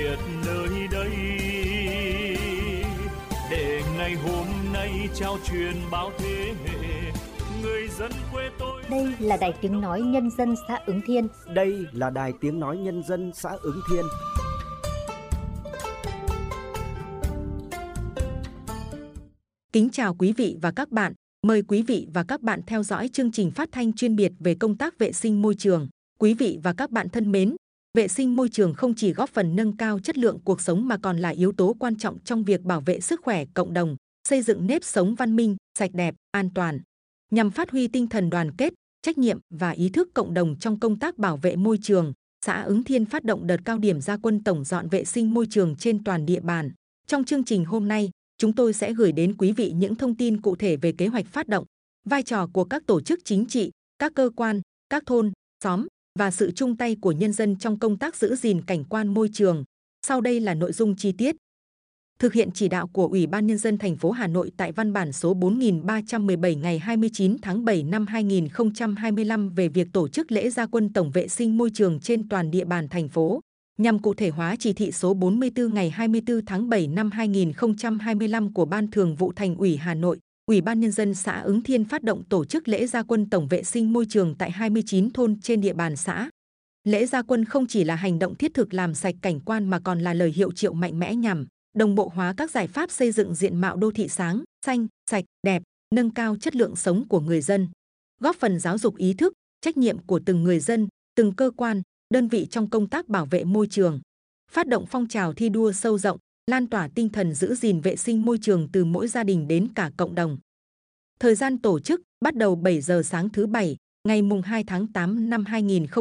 Việt nơi đây, để ngày hôm nay trao truyền bao thế hệ người dân quê tôi. Đây là Đài Tiếng nói Nhân dân xã Ứng Thiên. Đây là Đài Tiếng nói Nhân dân xã Ứng Thiên. Kính chào quý vị và các bạn. Mời quý vị và các bạn theo dõi chương trình phát thanh chuyên biệt về công tác vệ sinh môi trường. Quý vị và các bạn thân mến, vệ sinh môi trường không chỉ góp phần nâng cao chất lượng cuộc sống mà còn là yếu tố quan trọng trong việc bảo vệ sức khỏe cộng đồng, xây dựng nếp sống văn minh, sạch đẹp, an toàn. Nhằm phát huy tinh thần đoàn kết, trách nhiệm và ý thức cộng đồng trong công tác bảo vệ môi trường, xã Ứng Thiên phát động đợt cao điểm ra quân tổng dọn vệ sinh môi trường trên toàn địa bàn. Trong chương trình hôm nay, chúng tôi sẽ gửi đến quý vị những thông tin cụ thể về kế hoạch phát động, vai trò của các tổ chức chính trị, các cơ quan, các thôn, xóm và sự chung tay của nhân dân trong công tác giữ gìn cảnh quan môi trường. Sau đây là nội dung chi tiết. Thực hiện chỉ đạo của Ủy ban Nhân dân thành phố Hà Nội tại văn bản số 4317 ngày 29 tháng 7 năm 2025 về việc tổ chức lễ ra quân tổng vệ sinh môi trường trên toàn địa bàn thành phố, nhằm cụ thể hóa chỉ thị số 44 ngày 24 tháng 7 năm 2025 của Ban Thường vụ Thành ủy Hà Nội, Ủy ban Nhân dân xã Ứng Thiên phát động tổ chức lễ ra quân tổng vệ sinh môi trường tại 29 thôn trên địa bàn xã. Lễ ra quân không chỉ là hành động thiết thực làm sạch cảnh quan mà còn là lời hiệu triệu mạnh mẽ nhằm đồng bộ hóa các giải pháp xây dựng diện mạo đô thị sáng, xanh, sạch, đẹp, nâng cao chất lượng sống của người dân, góp phần giáo dục ý thức, trách nhiệm của từng người dân, từng cơ quan, đơn vị trong công tác bảo vệ môi trường, phát động phong trào thi đua sâu rộng, lan tỏa tinh thần giữ gìn vệ sinh môi trường từ mỗi gia đình đến cả cộng đồng. Thời gian tổ chức bắt đầu 7 giờ sáng thứ Bảy, ngày mùng 2 tháng 8 năm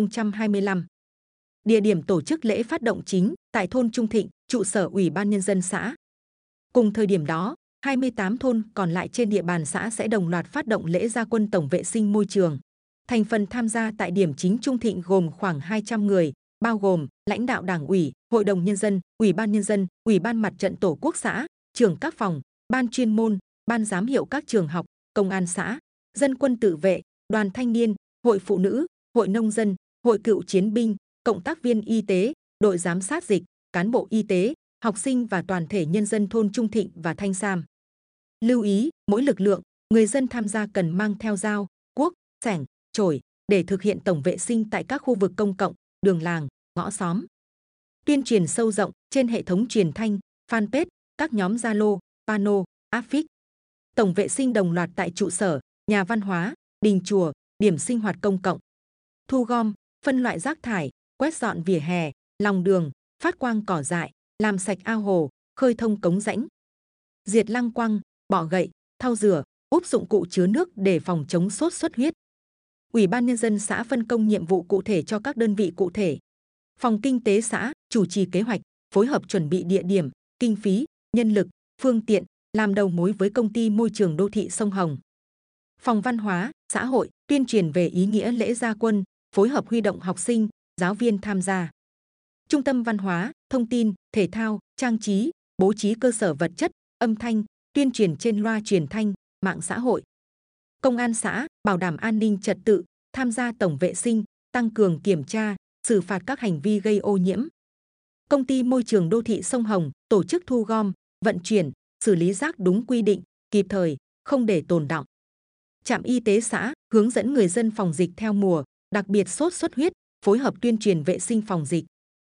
2025. Địa điểm tổ chức lễ phát động chính tại thôn Trung Thịnh, trụ sở Ủy ban Nhân dân xã. Cùng thời điểm đó, 28 thôn còn lại trên địa bàn xã sẽ đồng loạt phát động lễ ra quân tổng vệ sinh môi trường. Thành phần tham gia tại điểm chính Trung Thịnh gồm khoảng 200 người, bao gồm lãnh đạo Đảng ủy, Hội đồng Nhân dân, Ủy ban Nhân dân, Ủy ban Mặt trận Tổ quốc xã, trưởng các phòng, ban chuyên môn, ban giám hiệu các trường học, công an xã, dân quân tự vệ, đoàn thanh niên, hội phụ nữ, hội nông dân, hội cựu chiến binh, cộng tác viên y tế, đội giám sát dịch, cán bộ y tế, học sinh và toàn thể nhân dân thôn Trung Thịnh và Thanh Sam. Lưu ý, mỗi lực lượng, người dân tham gia cần mang theo dao, cuốc, xẻng, chổi để thực hiện tổng vệ sinh tại các khu vực công cộng, đường làng, ngõ xóm. Tuyên truyền sâu rộng trên hệ thống truyền thanh, fanpage, các nhóm Zalo, pano, áp phích. Tổng vệ sinh đồng loạt tại trụ sở, nhà văn hóa, đình chùa, điểm sinh hoạt công cộng. Thu gom, phân loại rác thải, quét dọn vỉa hè, lòng đường, phát quang cỏ dại, làm sạch ao hồ, khơi thông cống rãnh. Diệt lăng quăng, bọ gậy, thau rửa, úp dụng cụ chứa nước để phòng chống sốt xuất huyết. Ủy ban Nhân dân xã phân công nhiệm vụ cụ thể cho các đơn vị cụ thể. Phòng kinh tế xã chủ trì kế hoạch, phối hợp chuẩn bị địa điểm, kinh phí, nhân lực, phương tiện, làm đầu mối với công ty môi trường đô thị sông Hồng. Phòng văn hóa, xã hội tuyên truyền về ý nghĩa lễ ra quân, phối hợp huy động học sinh, giáo viên tham gia. Trung tâm văn hóa, thông tin, thể thao, trang trí, bố trí cơ sở vật chất, âm thanh, tuyên truyền trên loa truyền thanh, mạng xã hội. Công an xã bảo đảm an ninh trật tự, tham gia tổng vệ sinh, tăng cường kiểm tra, xử phạt các hành vi gây ô nhiễm. Công ty môi trường đô thị sông Hồng tổ chức thu gom, vận chuyển, xử lý rác đúng quy định, kịp thời, không để tồn đọng. Trạm y tế xã hướng dẫn người dân phòng dịch theo mùa, đặc biệt sốt xuất huyết, phối hợp tuyên truyền vệ sinh phòng dịch.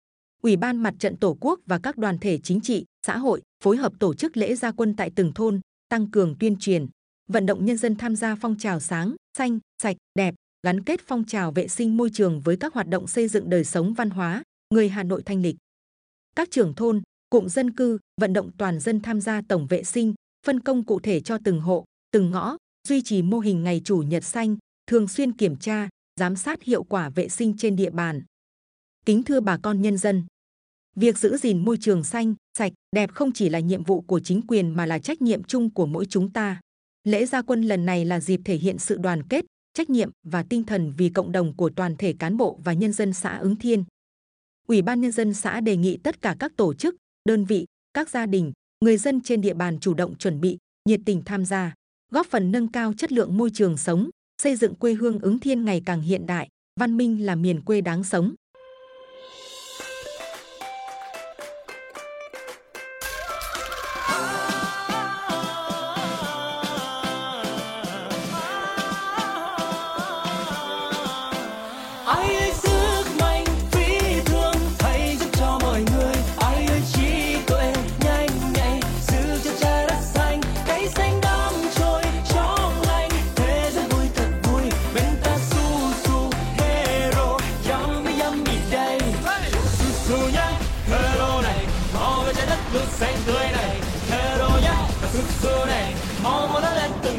Ủy ban Mặt trận Tổ quốc và các đoàn thể chính trị, xã hội phối hợp tổ chức lễ ra quân tại từng thôn, tăng cường tuyên truyền, vận động nhân dân tham gia phong trào sáng, xanh, sạch, đẹp, gắn kết phong trào vệ sinh môi trường với các hoạt động xây dựng đời sống văn hóa, người Hà Nội thanh lịch. Các trưởng thôn, cụm dân cư vận động toàn dân tham gia tổng vệ sinh, phân công cụ thể cho từng hộ, từng ngõ, duy trì mô hình ngày chủ nhật xanh, thường xuyên kiểm tra, giám sát hiệu quả vệ sinh trên địa bàn. Kính thưa bà con nhân dân, việc giữ gìn môi trường xanh, sạch, đẹp không chỉ là nhiệm vụ của chính quyền mà là trách nhiệm chung của mỗi chúng ta. Lễ ra quân lần này là dịp thể hiện sự đoàn kết, trách nhiệm và tinh thần vì cộng đồng của toàn thể cán bộ và nhân dân xã Ứng Thiên. Ủy ban Nhân dân xã đề nghị tất cả các tổ chức, đơn vị, các gia đình, người dân trên địa bàn chủ động chuẩn bị, nhiệt tình tham gia, góp phần nâng cao chất lượng môi trường sống, xây dựng quê hương Ứng Thiên ngày càng hiện đại, văn minh là miền quê đáng sống.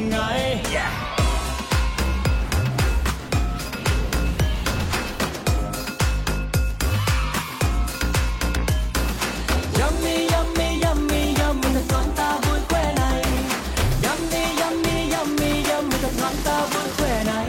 ngày. Yummy, yummy, yummy, yummy, thật ngon ta vui khoe này. Yummy, yummy, yummy, yummy, thật ngon ta vui khoe này.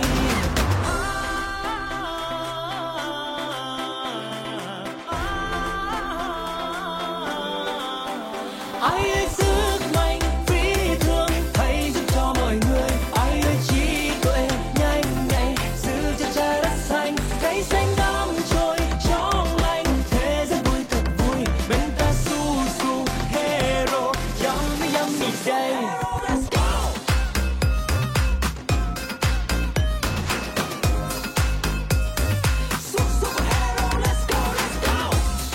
Ai ơi sức mạnh phi thường, hãy giúp cho mọi người. Ai ơi trí tuệ nhanh nhạy, giữ cho trái đất xanh. Cây xanh đắm trôi trong lành, thế giới vui thật vui. Bên ta su su hero, yummy yummy day. Let's go. Su su hero, let's go, let's go.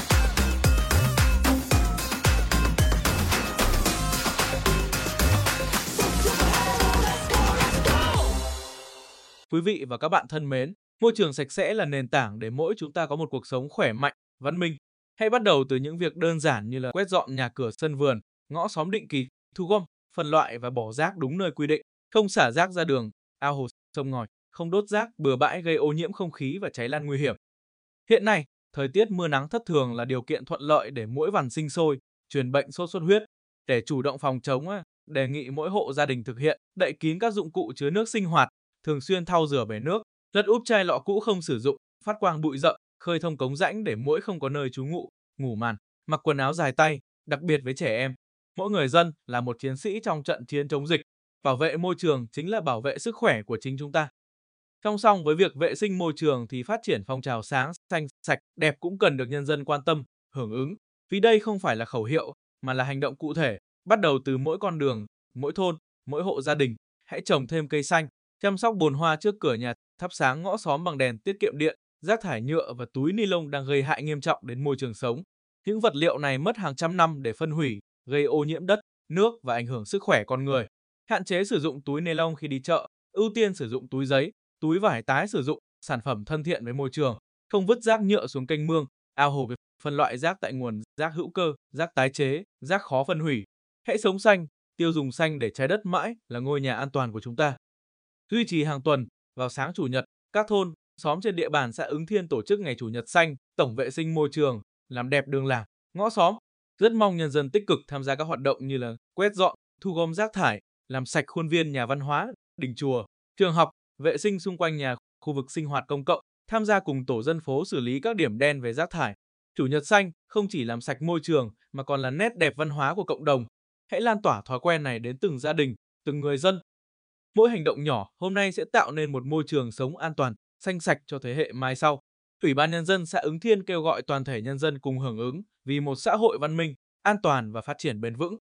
Quý vị và các bạn thân mến, môi trường sạch sẽ là nền tảng để mỗi chúng ta có một cuộc sống khỏe mạnh, văn minh. Hãy bắt đầu từ những việc đơn giản như là quét dọn nhà cửa sân vườn, ngõ xóm định kỳ, thu gom, phân loại và bỏ rác đúng nơi quy định, không xả rác ra đường, ao hồ, sông ngòi, không đốt rác bừa bãi gây ô nhiễm không khí và cháy lan nguy hiểm. Hiện nay, thời tiết mưa nắng thất thường là điều kiện thuận lợi để muỗi vằn sinh sôi, truyền bệnh sốt xuất huyết. Để chủ động phòng chống, đề nghị mỗi hộ gia đình thực hiện đậy kín các dụng cụ chứa nước sinh hoạt, thường xuyên thau rửa bể nước, lật úp chai lọ cũ không sử dụng, phát quang bụi rậm, khơi thông cống rãnh để muỗi không có nơi trú ngụ, ngủ màn, mặc quần áo dài tay, đặc biệt với trẻ em. Mỗi người dân là một chiến sĩ trong trận chiến chống dịch. Bảo vệ môi trường chính là bảo vệ sức khỏe của chính chúng ta. Song song với việc vệ sinh môi trường thì phát triển phong trào sáng, xanh, sạch, đẹp cũng cần được nhân dân quan tâm, hưởng ứng. Vì đây không phải là khẩu hiệu, mà là hành động cụ thể, bắt đầu từ mỗi con đường, mỗi thôn, mỗi hộ gia đình. Hãy trồng thêm cây xanh, chăm sóc bồn hoa trước cửa nhà, thắp sáng ngõ xóm bằng đèn tiết kiệm điện. Rác thải nhựa và túi ni lông đang gây hại nghiêm trọng đến môi trường sống. Những vật liệu này mất hàng trăm năm để phân hủy, gây ô nhiễm đất, nước và ảnh hưởng sức khỏe con người. Hạn chế sử dụng túi ni lông khi đi chợ, ưu tiên sử dụng túi giấy, túi vải tái sử dụng, sản phẩm thân thiện với môi trường. Không vứt rác nhựa xuống kênh mương, ao hồ, phân loại rác tại nguồn, rác hữu cơ, rác tái chế, rác khó phân hủy. Hãy sống xanh, tiêu dùng xanh để trái đất mãi là ngôi nhà an toàn của chúng ta. Duy trì hàng tuần, vào sáng Chủ nhật, các thôn, xóm trên địa bàn xã Ứng Thiên tổ chức ngày Chủ nhật xanh, tổng vệ sinh môi trường, làm đẹp đường làng, ngõ xóm. Rất mong nhân dân tích cực tham gia các hoạt động như là quét dọn, thu gom rác thải, làm sạch khuôn viên nhà văn hóa, đình chùa, trường học, vệ sinh xung quanh nhà, khu vực sinh hoạt công cộng, tham gia cùng tổ dân phố xử lý các điểm đen về rác thải. Chủ nhật xanh không chỉ làm sạch môi trường mà còn là nét đẹp văn hóa của cộng đồng. Hãy lan tỏa thói quen này đến từng gia đình, từng người dân. Mỗi hành động nhỏ hôm nay sẽ tạo nên một môi trường sống an toàn, xanh sạch cho thế hệ mai sau. Ủy ban Nhân dân xã Ứng Thiên kêu gọi toàn thể nhân dân cùng hưởng ứng vì một xã hội văn minh, an toàn và phát triển bền vững.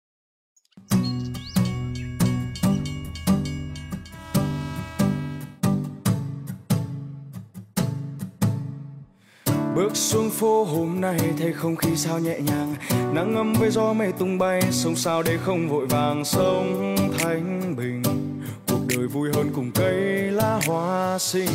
Bước xuống phố hôm nay thấy không khí sao nhẹ nhàng, nắng ấm với gió mây tung bay, sống sao để không vội vàng, sống thanh bình. Cuộc đời vui hơn cùng cây lá hoa xinh.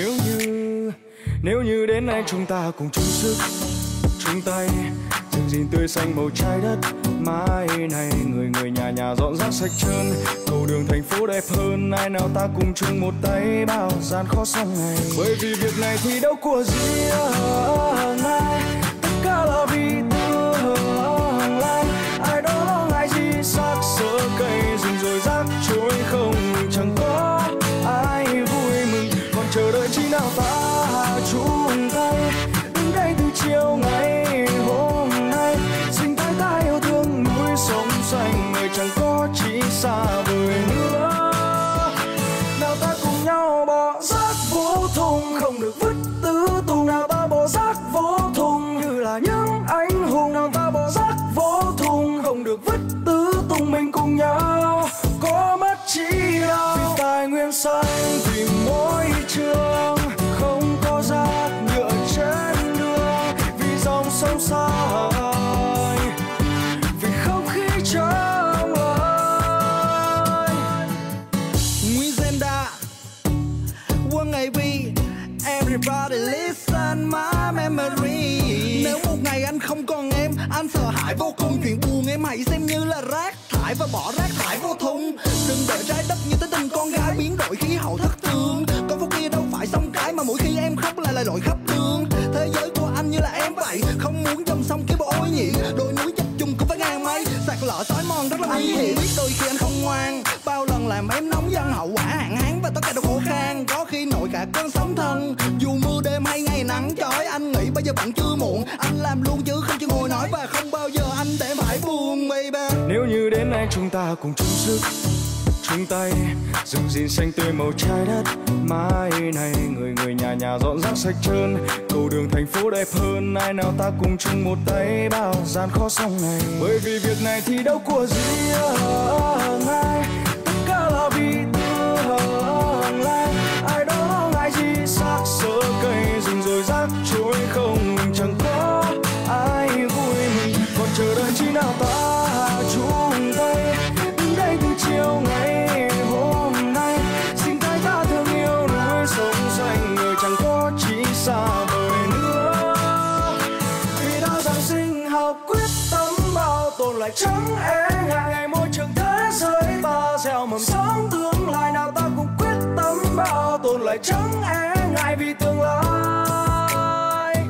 Nếu như đến nay chúng ta cùng chung sức chung tay giữ gìn tươi xanh màu trái đất mai này, người nhà dọn rác sạch trơn, cầu đường thành phố đẹp hơn. Ai nào ta cùng chung một tay bao gian khó sang ngày, bởi vì việc này thì đâu của riêng ai, tất cả là vì tương lai. Ai đó lo ngại gì xác sỡ cây rừng rồi rác trôi không, chẳng có ai vui mừng, còn chờ đợi chi nào ta chung tay đứng đây từ chiều ngày hôm nay, sinh thái ta yêu thương núi sông xanh, người chẳng có chỉ xa vời nữa. Nào ta cùng nhau bỏ rác vô thùng, không được vứt tứ tung. Nào ta bỏ rác vô thùng như là những anh hùng. Nào ta bỏ rác vô thùng, không được vứt tứ tung. Mình cùng nhau có mất chi đâu, vì tài nguyên xanh, vì môi trường không có rác nhựa trên đường, vì dòng sông xanh, vì không khí trong lành. Nguyên Zenda, one ngày we, everybody listen my memory. Nếu một ngày anh không còn em, anh sợ hãi vô cùng. Chuyện buồn em hãy xem như là rác thải và bỏ rác thải vô thùng. Đừng để trái đất như thế tình đổi khí hậu thất thường. Con phố kia đâu phải sông cái mà mỗi khi em khóc là lội khắp đường. Thế giới của anh như là em vậy, không muốn dòng sông kia bộ ô nhiễm. Đôi núi chập trùng cũng phải ngang mây, sạt lở xói mòn rất là nguy hiểm. Biết đôi khi anh không ngoan, bao lần làm em nóng giận, hậu quả hạn hán và tất cả đều khổ khan. Có khi nổi cả cơn sóng thần, dù mưa đêm hay ngày nắng chói. Anh nghĩ bây giờ vẫn chưa muộn, anh làm luôn chứ không chịu ngồi nói. Và không bao giờ anh để em phải buồn baby. Nếu như đến nay chúng ta cùng chung sức chung tay rừng rìn xanh tươi màu trái đất. Mai này người người nhà nhà dọn rác sạch trơn, cầu đường thành phố đẹp hơn. Ai nào ta cùng chung một tay bao gian khó xong này. Bởi vì việc này thì đâu của riêng ai, tất cả là vì tương lai. Ai đó ngại gì xác sơ cây rừng rồi rác trôi không, chẳng có ai vui mình. Còn chờ đợi chi nào ta chung tay đây từ chiều ngày hôm nay. Xin tay ta thương yêu núi sông xanh, người chẳng có chỉ xa vời nữa. Vì đã rằng sinh học quyết tâm bảo tồn lại trắng e ngại ngày môi trường thế giới ta gieo mầm sống tương lai. Nào ta cùng quyết tâm bảo tồn lại trắng e ngại vì tương lai.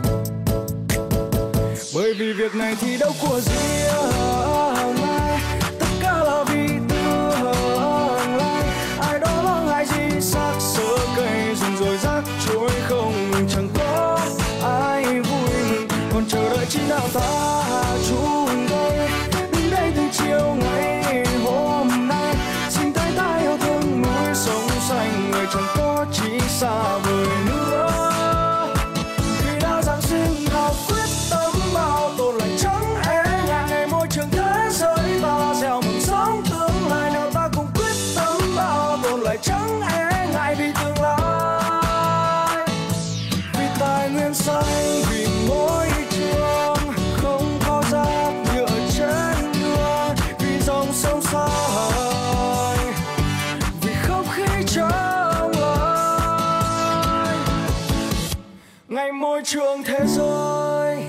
Bởi vì việc này thì đâu của riêng ai, tất cả là vì tương lai. Ai đó lo ngại gì xác sơ cây rừng rồi rác trôi không, chẳng có ai vui mừng. Còn chờ đợi chi nào ta chung tay đến đây từ chiều ngày hôm nay. Xin tay ta yêu thương núi sông xanh, người chẳng có chỉ xa vời nữa. Vì đã rằng sinh học quyết tâm bảo tồn lại trắng e ngại ngày môi trường thế giới ta gieo mầm sống tương lai. Nào ta cùng quyết tâm bảo tồn lại trắng e ngại vì tương lai. Vì tài nguyên xanh, vì môi trường không có rác nhựa trên đường, vì dòng sông xanh, vì không khí trong lành. Ngày môi trường thế giới.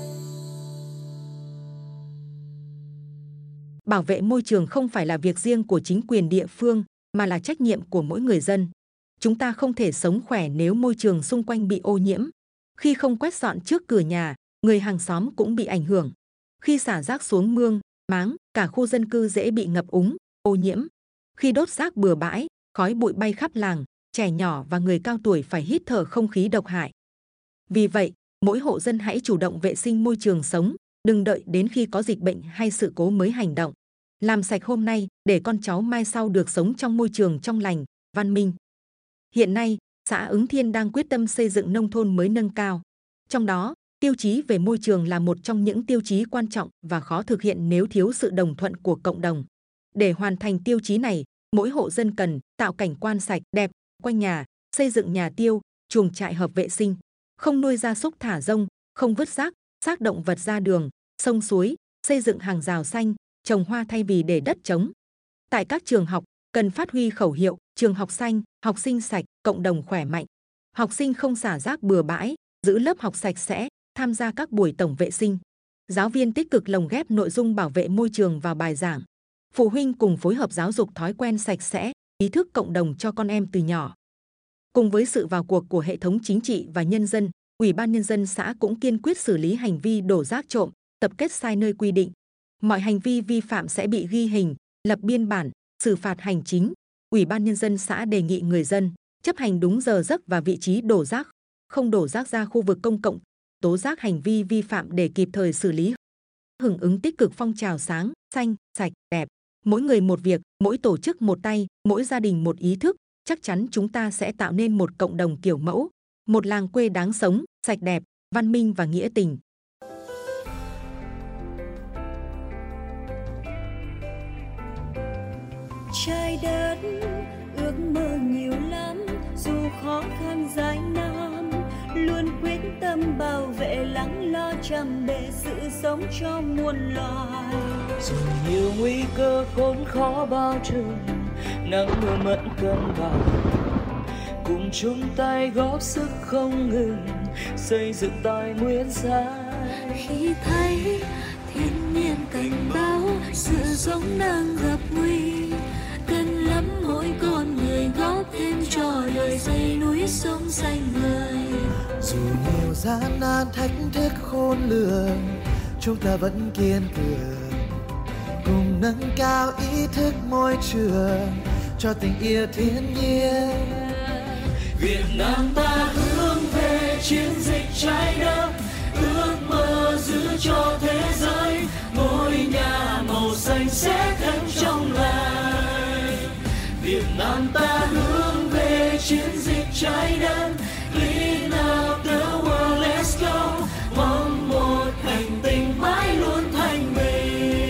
Bảo vệ môi trường không phải là việc riêng của chính quyền địa phương, mà là trách nhiệm của mỗi người dân. Chúng ta không thể sống khỏe nếu môi trường xung quanh bị ô nhiễm. Khi không quét dọn trước cửa nhà, người hàng xóm cũng bị ảnh hưởng. Khi xả rác xuống mương, máng, cả khu dân cư dễ bị ngập úng, ô nhiễm. Khi đốt rác bừa bãi, khói bụi bay khắp làng, trẻ nhỏ và người cao tuổi phải hít thở không khí độc hại. Vì vậy, mỗi hộ dân hãy chủ động vệ sinh môi trường sống, đừng đợi đến khi có dịch bệnh hay sự cố mới hành động. Làm sạch hôm nay để con cháu mai sau được sống trong môi trường trong lành, văn minh. Hiện nay, xã Ứng Thiên đang quyết tâm xây dựng nông thôn mới nâng cao. Trong đó, tiêu chí về môi trường là một trong những tiêu chí quan trọng và khó thực hiện nếu thiếu sự đồng thuận của cộng đồng. Để hoàn thành tiêu chí này, mỗi hộ dân cần tạo cảnh quan sạch, đẹp quanh nhà, xây dựng nhà tiêu, chuồng trại hợp vệ sinh, không nuôi gia súc thả rông, không vứt rác, xác động vật ra đường, sông suối, xây dựng hàng rào xanh, trồng hoa thay vì để đất trống. Tại các trường học, cần phát huy khẩu hiệu trường học xanh, học sinh sạch, cộng đồng khỏe mạnh. Học sinh không xả rác bừa bãi, giữ lớp học sạch sẽ, tham gia các buổi tổng vệ sinh. Giáo viên tích cực lồng ghép nội dung bảo vệ môi trường vào bài giảng. Phụ huynh cùng phối hợp giáo dục thói quen sạch sẽ, ý thức cộng đồng cho con em từ nhỏ. Cùng với sự vào cuộc của hệ thống chính trị và nhân dân, Ủy ban Nhân dân xã cũng kiên quyết xử lý hành vi đổ rác trộm, tập kết sai nơi quy định. Mọi hành vi vi phạm sẽ bị ghi hình, lập biên bản, xử phạt hành chính. Ủy ban Nhân dân xã đề nghị người dân chấp hành đúng giờ giấc và vị trí đổ rác, không đổ rác ra khu vực công cộng, tố giác hành vi vi phạm để kịp thời xử lý. Hưởng ứng tích cực phong trào sáng, xanh, sạch, đẹp. Mỗi người một việc, mỗi tổ chức một tay, mỗi gia đình một ý thức, chắc chắn chúng ta sẽ tạo nên một cộng đồng kiểu mẫu, một làng quê đáng sống, sạch đẹp, văn minh và nghĩa tình. Trái đất ước mơ nhiều lắm, dù khó khăn dài năm, luôn quyết tâm bảo vệ lắng lo chăm bề sự sống cho muôn loài. Dù nhiều nguy cơ khốn khó bao trùm, nắng mưa mất cân bằng, cùng chung tay góp sức không ngừng xây dựng tài nguyên xanh. Khi thấy thiên nhiên cảnh báo sự sống đang gặp nguy, cần lắm mỗi con người góp thêm xanh vời. Dù nhiều gian nan thách thức khôn lường, chúng ta vẫn kiên cường, cùng nâng cao ý thức môi trường cho tình yêu thiên nhiên. Việt Nam ta hướng về chiến dịch trái đất, ước mơ giữ cho thế giới ngôi nhà màu xanh sẽ thấm trong lành. Việt Nam ta hướng về chiến dịch trái đất, clean up the world, let's go. Mong một hành tinh mãi luôn thanh bình.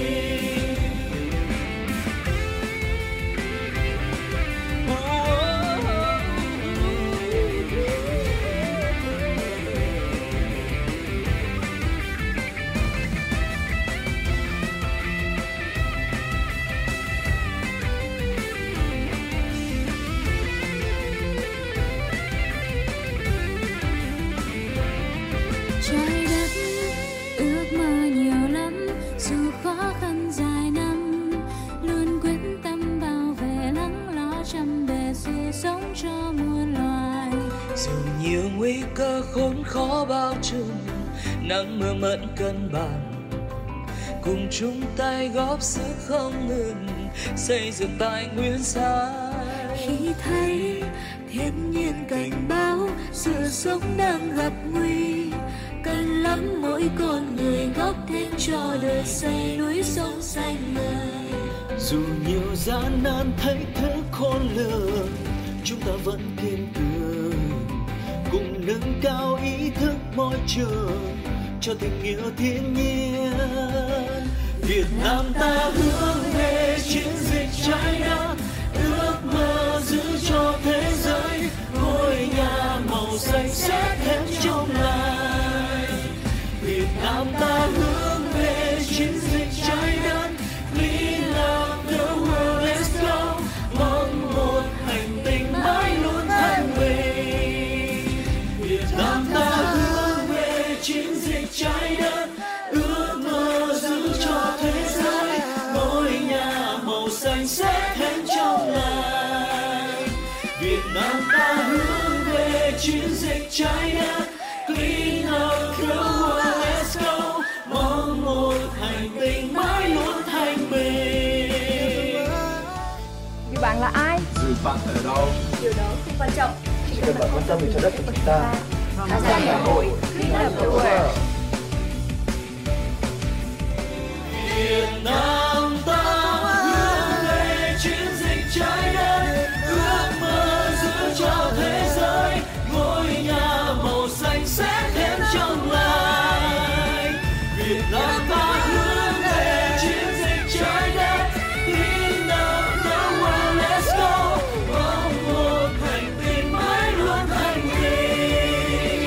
Trái đất ước mơ nhiều lắm, dù khó khăn dài năm, luôn quyết tâm bảo vệ lắng lo chăm bề sự sống cho muôn loài. Dù nhiều nguy cơ khốn khó bao trùm, nắng mưa mất cân bằng, cùng chung tay góp sức không ngừng xây dựng tài nguyên xanh. Khi thấy thiên nhiên cảnh báo sự sống đang gặp nguy, cần lắm mỗi con người góp thêm cho đời xây núi sông xanh ngời. Dù nhiều gian nan thách thức khôn lường, chúng ta vẫn kiên cường, cùng nâng cao ý thức môi trường cho tình yêu thiên nhiên. Việt Nam ta hướng về chiến dịch trái đất, ước mơ giữ cho thế giới ngôi nhà màu xanh sẽ thêm trong lành. Việt Nam ta hướng về chiến dịch trái đất, clean up the world, let's go. Mong một hành tinh mãi luôn thanh bình. Việt Nam ta hướng về chiến dịch trái đất, ước mơ giữ cho thế giới ngôi nhà màu xanh sẽ thêm trong lành. Việt Nam ta hướng về chiến dịch trái đất, clean up the world, let's go. Mong một hành tinh mãi luôn thanh bình. Vì bạn là ai? Dù bạn ở đâu, Điều đó không quan trọng. chỉ cần bạn quan tâm đến trái đất của chúng ta. Tham gia ngày hội Clean Up the World. Việt Nam ta hướng về chiến dịch trái đất, ước mơ giữ cho thế giới ngôi nhà màu xanh sẽ thêm trong lành. Việt Nam ta hướng về chiến dịch trái đất, clean up the world, let's go. Mong một hành tinh mãi luôn thanh bình.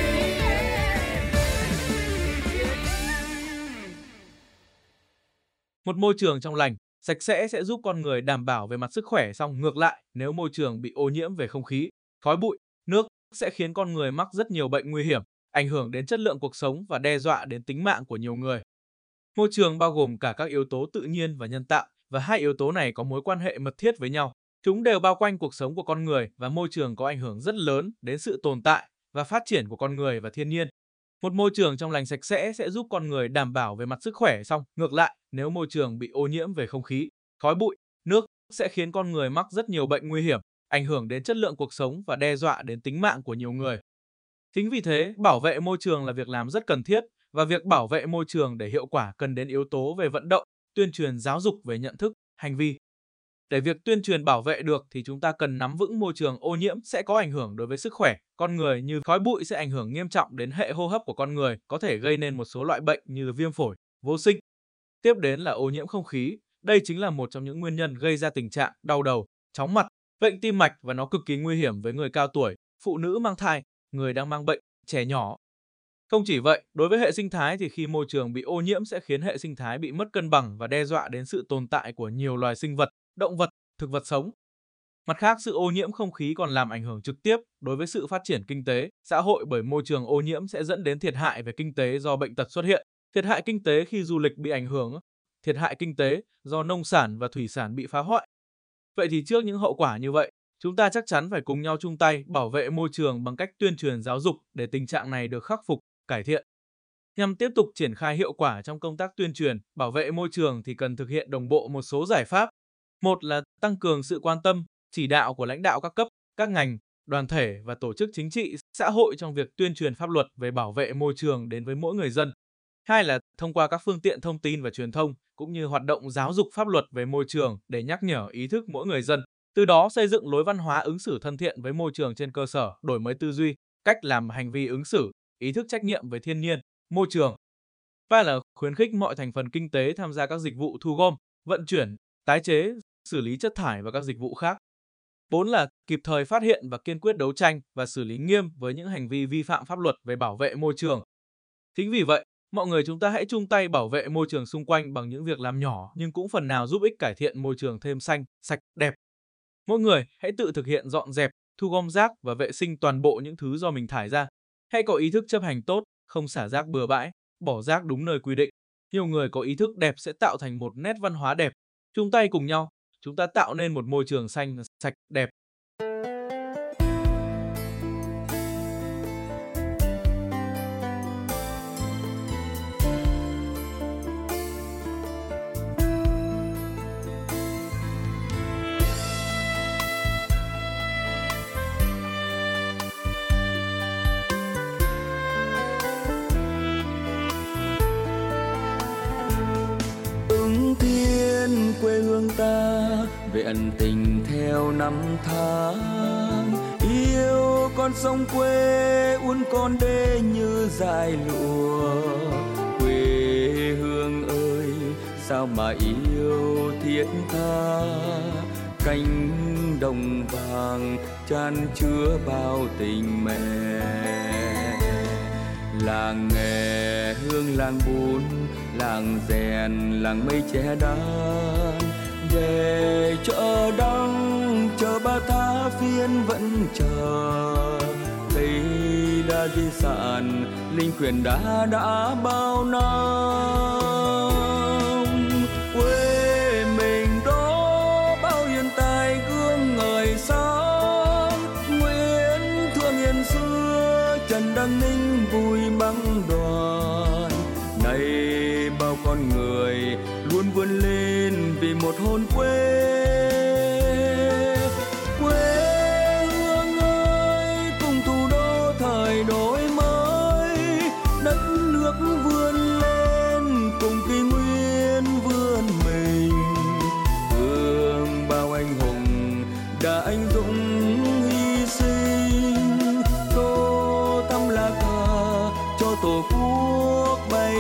Một môi trường trong lành, sạch sẽ sẽ giúp con người đảm bảo về mặt sức khỏe, song ngược lại, nếu môi trường bị ô nhiễm về không khí, khói bụi, nước sẽ khiến con người mắc rất nhiều bệnh nguy hiểm, ảnh hưởng đến chất lượng cuộc sống và đe dọa đến tính mạng của nhiều người. Môi trường bao gồm cả các yếu tố tự nhiên và nhân tạo, và hai yếu tố này có mối quan hệ mật thiết với nhau. Chúng đều bao quanh cuộc sống của con người và môi trường có ảnh hưởng rất lớn đến sự tồn tại và phát triển của con người và thiên nhiên. Một môi trường trong lành sạch sẽ giúp con người đảm bảo về mặt sức khỏe, song ngược lại, nếu môi trường bị ô nhiễm về không khí, khói bụi, nước sẽ khiến con người mắc rất nhiều bệnh nguy hiểm, ảnh hưởng đến chất lượng cuộc sống và đe dọa đến tính mạng của nhiều người. Chính vì thế, bảo vệ môi trường là việc làm rất cần thiết, và việc bảo vệ môi trường để hiệu quả cần đến yếu tố về vận động, tuyên truyền giáo dục về nhận thức, hành vi. Để việc tuyên truyền bảo vệ được thì chúng ta cần nắm vững môi trường ô nhiễm sẽ có ảnh hưởng đối với sức khỏe con người, như khói bụi sẽ ảnh hưởng nghiêm trọng đến hệ hô hấp của con người, có thể gây nên một số loại bệnh như viêm phổi, vô sinh. Tiếp đến là ô nhiễm không khí. Đây chính là một trong những nguyên nhân gây ra tình trạng đau đầu, chóng mặt, bệnh tim mạch, và nó cực kỳ nguy hiểm với người cao tuổi, phụ nữ mang thai, người đang mang bệnh, trẻ nhỏ. Không chỉ vậy, đối với hệ sinh thái thì khi môi trường bị ô nhiễm sẽ khiến hệ sinh thái bị mất cân bằng và đe dọa đến sự tồn tại của nhiều loài sinh vật, động vật, thực vật sống. Mặt khác, sự ô nhiễm không khí còn làm ảnh hưởng trực tiếp đối với sự phát triển kinh tế, xã hội, bởi môi trường ô nhiễm sẽ dẫn đến thiệt hại về kinh tế do bệnh tật xuất hiện, thiệt hại kinh tế khi du lịch bị ảnh hưởng, thiệt hại kinh tế do nông sản và thủy sản bị phá hoại. Vậy thì trước những hậu quả như vậy, Chúng ta chắc chắn phải cùng nhau chung tay bảo vệ môi trường bằng cách tuyên truyền giáo dục để tình trạng này được khắc phục, cải thiện. Nhằm tiếp tục triển khai hiệu quả trong công tác tuyên truyền, bảo vệ môi trường thì cần thực hiện đồng bộ một số giải pháp. Một là tăng cường sự quan tâm, chỉ đạo của lãnh đạo các cấp, các ngành, đoàn thể và tổ chức chính trị, xã hội trong việc tuyên truyền pháp luật về bảo vệ môi trường đến với mỗi người dân. Hai là thông qua các phương tiện thông tin và truyền thông cũng như hoạt động giáo dục pháp luật về môi trường để nhắc nhở ý thức mỗi người dân. Từ đó xây dựng lối văn hóa ứng xử thân thiện với môi trường trên cơ sở đổi mới tư duy, cách làm, hành vi ứng xử, ý thức trách nhiệm với thiên nhiên, môi trường. Ba là khuyến khích mọi thành phần kinh tế tham gia các dịch vụ thu gom, vận chuyển, tái chế, xử lý chất thải và các dịch vụ khác. 4 là kịp thời phát hiện và kiên quyết đấu tranh và xử lý nghiêm với những hành vi vi phạm pháp luật về bảo vệ môi trường. Chính vì vậy, mọi người chúng ta hãy chung tay bảo vệ môi trường xung quanh bằng những việc làm nhỏ nhưng cũng phần nào giúp ích cải thiện môi trường thêm xanh, sạch, đẹp. Mỗi người hãy tự thực hiện dọn dẹp, thu gom rác và vệ sinh toàn bộ những thứ do mình thải ra. Hãy có ý thức chấp hành tốt, không xả rác bừa bãi, bỏ rác đúng nơi quy định. Nhiều người có ý thức đẹp sẽ tạo thành một nét văn hóa đẹp. Chung tay cùng nhau, chúng ta tạo nên một môi trường xanh, sạch, đẹp. Thiên quê hương ta vẹn tình theo năm tháng, yêu con sông quê uốn con đê như dải lụa. Quê hương ơi sao mà yêu thiết tha, cánh đồng vàng chan chứa bao tình mẹ. Làng nghề hương làng bún, làng rèn làng mây che đan, về chợ đăng chờ ba tháng phiên vẫn chờ. Đây là di sản linh quyền đã bao năm. Quê mình đó bao hiền tài gương ngời sáng, Nguyễn Thượng Hiền xưa Trần Đăng Ninh vui băng đoàn. Nay bao con người luôn vươn lên vì một hồn quê. Quê hương ơi cùng thủ đô thời đổi mới, đất nước vươn lên cùng kỷ nguyên vươn mình. Hương bao anh hùng đã anh dũng hy sinh, tô thắm lá cờ cho tổ quốc bay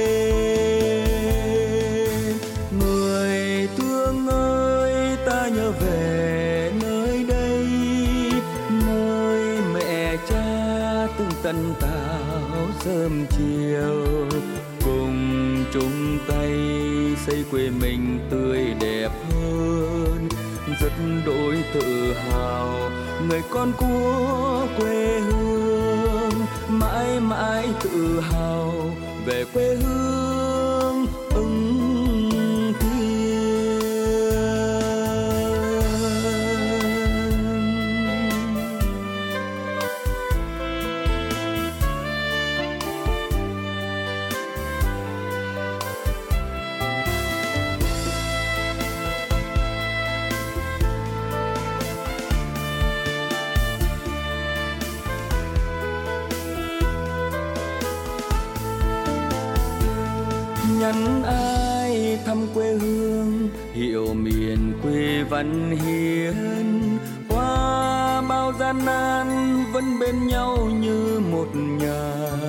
lên. Người thương ơi ta nhớ về nơi đây, nơi mẹ cha từng tận tảo sớm chiều. Cùng chung tay xây quê mình tươi đẹp hơn, rất đỗi tự hào người con của quê hương. Mãi mãi tự hào về quê hương Ứng Thiên. Nhắn ai thăm quê hương, hiệu miền quê văn hiến. Qua bao gian nan vẫn bên nhau như một nhà.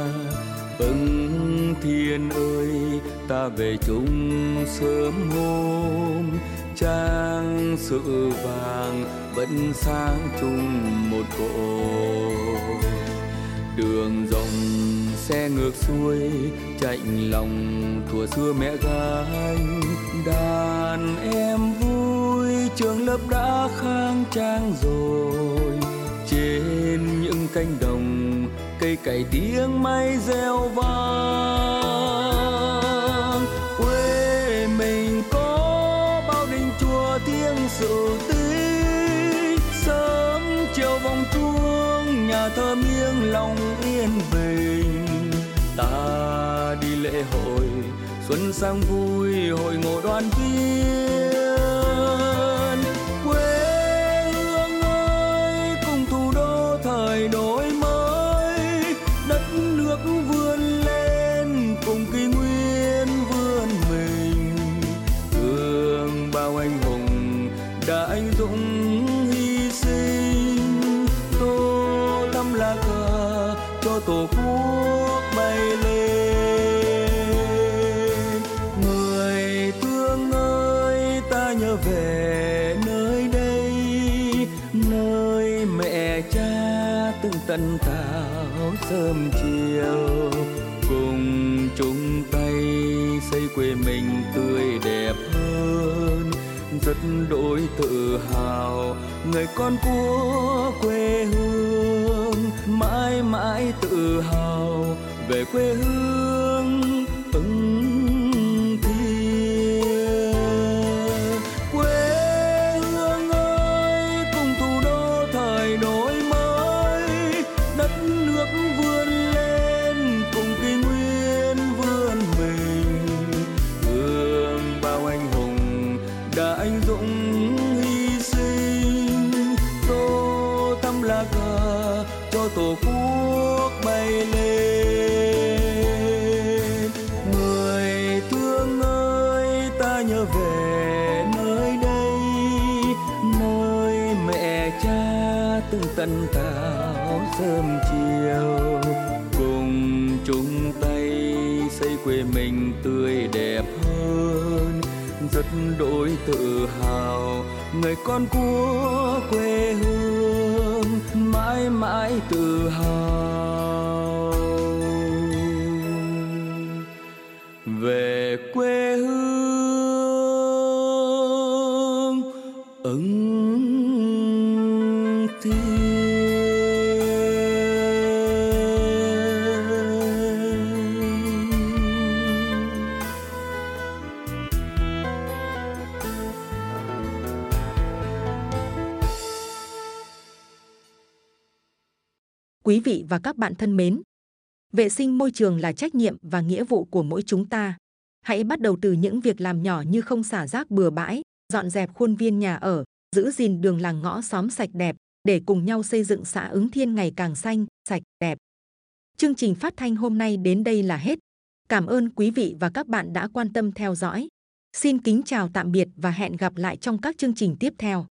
Ứng Thiên ơi ta về chung sớm hôm, trang sử vàng vẫn sáng chung một cội. Đường rộng xe ngược xuôi chạnh lòng thuở xưa mẹ gánh. Đàn em vui trường lớp đã khang trang rồi, trên những cánh đồng cây cày tiếng máy reo vang. Quê mình có bao đình chùa thiêng sự tích, thơm nghiêng lòng yên bình. Ta đi lễ hội xuân sang vui, hội ngộ đoàn viên. Quê hương ơi cùng thủ đô thời đổi mới, đất nước vươn lên cùng kỷ nguyên vươn mình. Thương bao anh hùng đã anh dũng hy sinh, tô thắm lá cờ cho tổ quốc bay lên. Người thương ơi ta nhớ về nơi đây, nơi mẹ cha từng tần tảo sớm chiều. Cùng chung tay xây quê mình tươi đẹp hơn, rất đỗi tự hào người con của quê hương. Mãi mãi tự hào về quê hương Ứng Thiên. Quê hương ơi cùng thủ đô thời đổi mới, đất nước vươn lên cùng kỷ nguyên vươn mình. Thương bao anh hùng đã anh dũng hy sinh, tô thắm lá cờ cho tổ quốc bay lên. Người thương ơi ta nhớ về nơi đây, nơi mẹ cha từng tần tảo sớm chiều. Cùng chung tay xây quê mình tươi đẹp hơn, rất đỗi tự hào người con của quê hương. Mãi mãi tự hào về quê hương Ứng Thiên. Quý vị và các bạn thân mến, vệ sinh môi trường là trách nhiệm và nghĩa vụ của mỗi chúng ta. Hãy bắt đầu từ những việc làm nhỏ như không xả rác bừa bãi, dọn dẹp khuôn viên nhà ở, giữ gìn đường làng ngõ xóm sạch đẹp, để cùng nhau xây dựng xã Ứng Thiên ngày càng xanh, sạch, đẹp. Chương trình phát thanh hôm nay đến đây là hết. Cảm ơn quý vị và các bạn đã quan tâm theo dõi. Xin kính chào tạm biệt và hẹn gặp lại trong các chương trình tiếp theo.